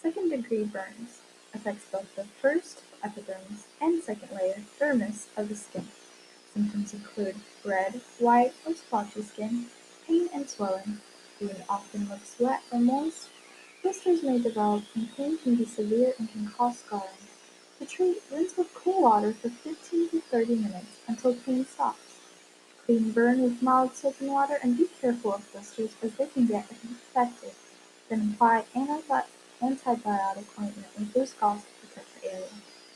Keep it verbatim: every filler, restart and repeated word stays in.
Second-degree burns affects both the first epidermis and second layer, dermis, of the skin. Symptoms include red, white, or splotchy skin, pain and swelling. Wound often looks wet or moist. Blisters may develop and pain can be severe and can cause scarring. To treat, rinse with cool water for fifteen to thirty minutes until pain stops. Clean burn with mild soap and water and be careful of blisters as they can get infected. Then apply anti- antibiotic ointment with loose gauze to protect the area.